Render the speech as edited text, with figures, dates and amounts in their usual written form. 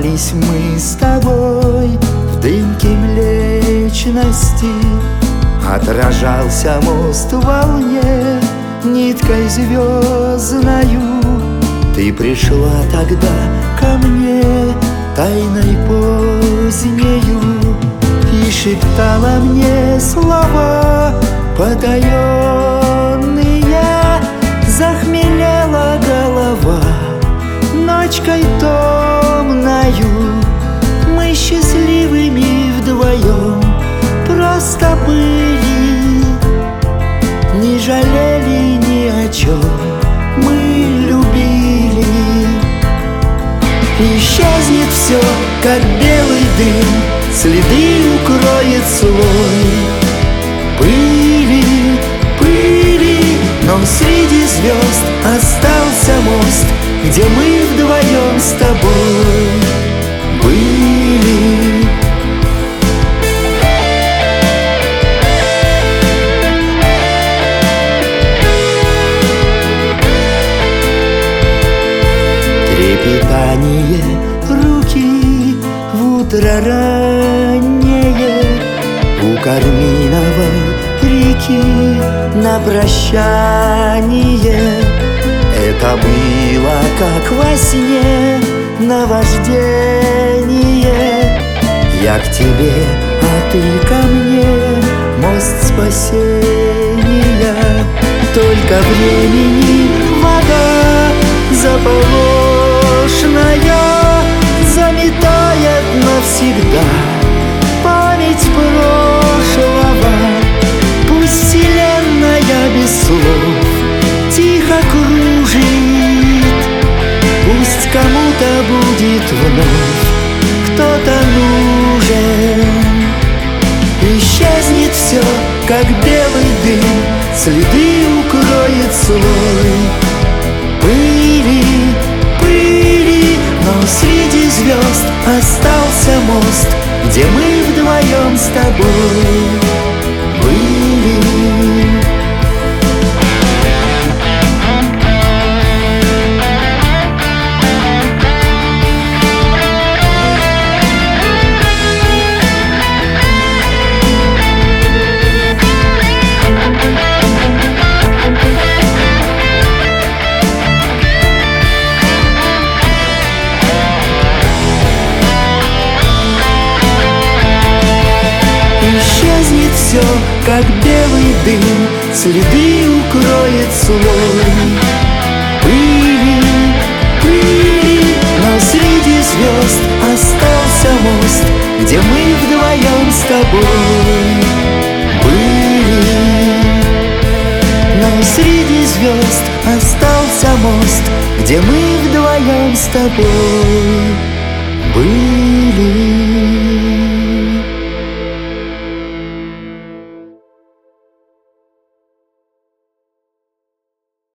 Купались мы с тобой в дымке млечности. Отражался мост в волне ниткой звездною. Ты пришла тогда ко мне тайной позднею и шептала мне слова потаенные. Захмелела голова ночкой томною. Мы счастливыми вдвоем просто были, не жалели ни о чем, мы любили. Исчезнет все, как белый дым, следы укроет слой пыли, пыли. Но среди звезд остался мост, где мы вдвоем с тобой были. Трепетание руки в утро раннее у карминовой реки на прощание. Это было как во сне наваждение. Я к тебе, а ты ко мне, мост спасения. Только времени вода заполошная заметает навсегда память прошлого. Пусть вселенная без слов тихо кружит, пусть кому-то будет вновь кто-то нужен. Исчезнет все, как белый дым, следы укроет слой пыли, пыли. Но среди звезд остался мост, где мы вдвоем с тобой были. Исчезнет все, как белый дым, следы укроет слой пыли, пыли. Но среди звезд остался мост, где мы вдвоем с тобой были. Но среди звезд остался мост, где мы вдвоем с тобой были.